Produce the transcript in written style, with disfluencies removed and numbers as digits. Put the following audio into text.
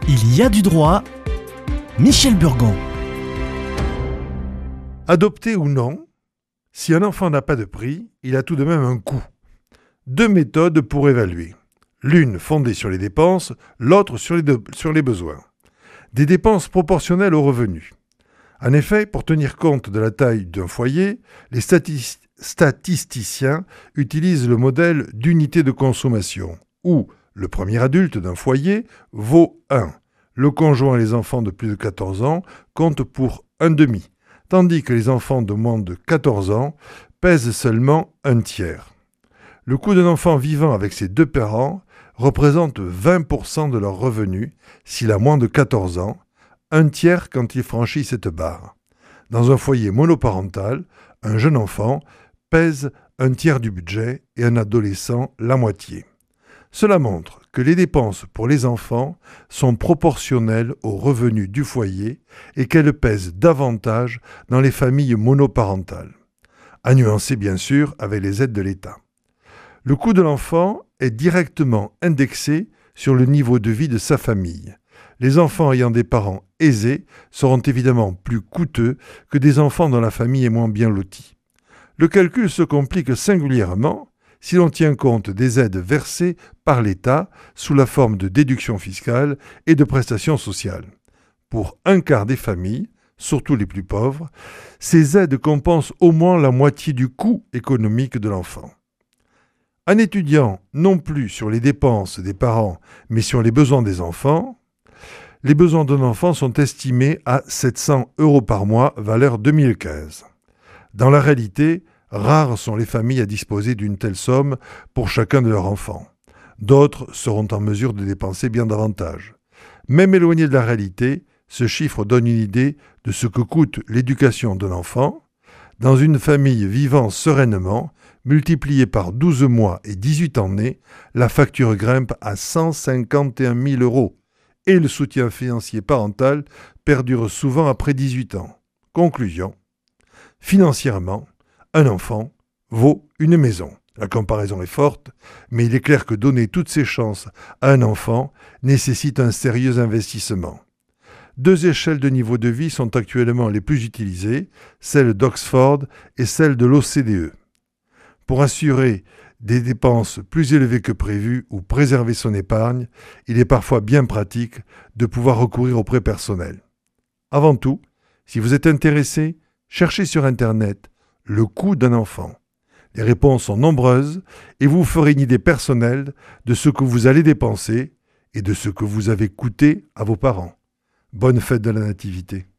Il y a du droit. Michel Burgon. Adopté ou non, si un enfant n'a pas de prix, il a tout de même un coût. Deux méthodes pour évaluer. L'une fondée sur les dépenses, l'autre sur les besoins. Des dépenses proportionnelles aux revenus. En effet, pour tenir compte de la taille d'un foyer, les statisticiens utilisent le modèle d'unité de consommation, où le premier adulte d'un foyer vaut 1. Le conjoint et les enfants de plus de 14 ans comptent pour un demi, tandis que les enfants de moins de 14 ans pèsent seulement un tiers. Le coût d'un enfant vivant avec ses deux parents représente 20% de leur revenu s'il a moins de 14 ans, un tiers quand il franchit cette barre. Dans un foyer monoparental, un jeune enfant pèse un tiers du budget et un adolescent la moitié. Cela montre que les dépenses pour les enfants sont proportionnelles aux revenus du foyer et qu'elles pèsent davantage dans les familles monoparentales. À nuancer bien sûr avec les aides de l'État. Le coût de l'enfant est directement indexé sur le niveau de vie de sa famille. Les enfants ayant des parents aisés seront évidemment plus coûteux que des enfants dont la famille est moins bien lotie. Le calcul se complique singulièrement si l'on tient compte des aides versées par l'État sous la forme de déductions fiscales et de prestations sociales. Pour un quart des familles, surtout les plus pauvres, ces aides compensent au moins la moitié du coût économique de l'enfant. En étudiant non plus sur les dépenses des parents, mais sur les besoins des enfants, les besoins d'un enfant sont estimés à 700 € par mois, valeur 2015. Dans la réalité, rares sont les familles à disposer d'une telle somme pour chacun de leurs enfants. D'autres seront en mesure de dépenser bien davantage. Même éloigné de la réalité, ce chiffre donne une idée de ce que coûte l'éducation d'un enfant. Dans une famille vivant sereinement, multipliée par 12 mois et 18 ans nés, la facture grimpe à 151 000 € et le soutien financier parental perdure souvent après 18 ans. Conclusion. Financièrement, un enfant vaut une maison. La comparaison est forte, mais il est clair que donner toutes ses chances à un enfant nécessite un sérieux investissement. Deux échelles de niveau de vie sont actuellement les plus utilisées, celle d'Oxford et celle de l'OCDE. Pour assurer des dépenses plus élevées que prévues ou préserver son épargne, il est parfois bien pratique de pouvoir recourir au prêt personnel. Avant tout, si vous êtes intéressé, cherchez sur Internet le coût d'un enfant. Les réponses sont nombreuses et vous ferez une idée personnelle de ce que vous allez dépenser et de ce que vous avez coûté à vos parents. Bonne fête de la Nativité.